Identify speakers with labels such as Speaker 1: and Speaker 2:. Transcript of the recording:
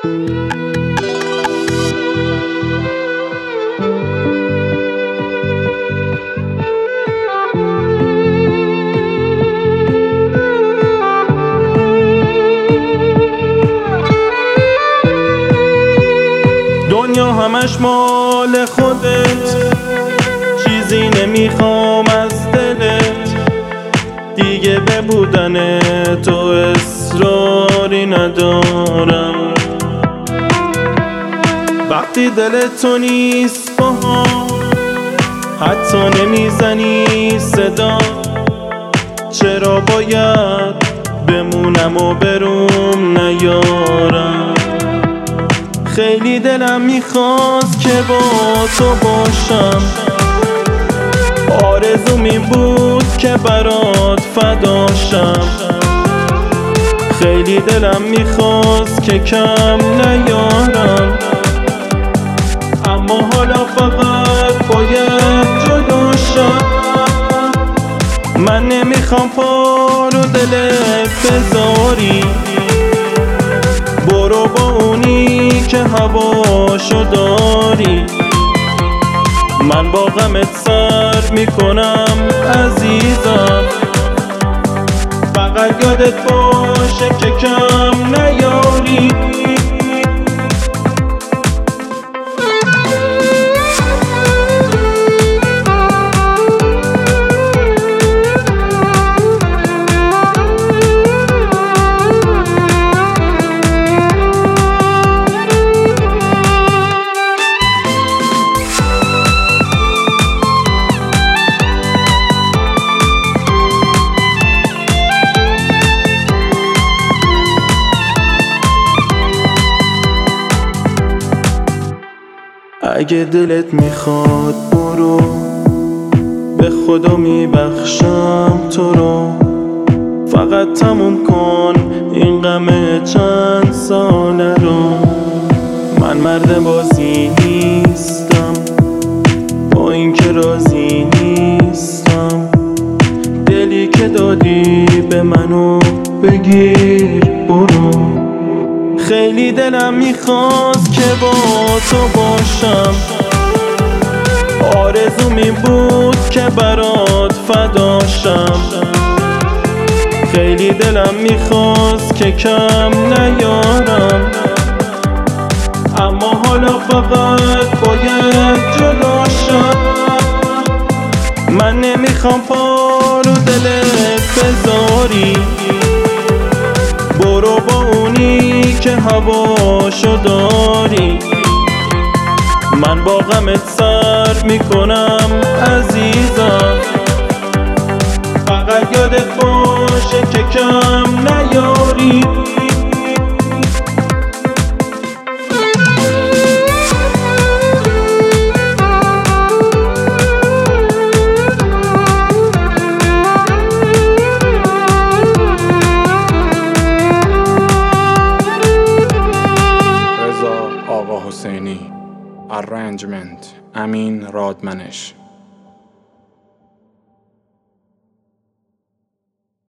Speaker 1: دنیا همش مال خودت، چیزی نمیخوام از دلت، دیگه به بودن تو اصراری ندارم. وقتی دلت تو نیست باها، حتی نمیزنی صدا، چرا باید بمونم و بروم نیارم؟ خیلی دلم میخواست که با تو باشم، آرزوم این بود که برات فداشم. خیلی دلم میخواست که کم نیارم، اما حالا فقط باید جداشم. من نمیخوام پا رو دلت بذاری، برو با اونی که هواشو داری. من با غمت سر میکنم عزیزم، فقط یادت باشه که کم نیاری. اگه دلت میخواد برو، به خدا میبخشم تو رو. فقط تموم کن این غم چند ساله رو. من مرد بازی نیستم، با این که راضی نیستم. دلی که دادی به منو بگیر برو. خیلی دلم میخواست که با تو باشم، آرزوم این بود که برات فداشم. خیلی دلم میخواست که کم نیارم، اما حالا فقط باید جداشم. من نمیخوام پا رو دلت بذاری، برو با اونی که هواشو داری. من با غمت سر میکنم عزیزم، فقط یادت باشه که کم نیاری.
Speaker 2: آقا حسینی. Arrangement امین رادمنش.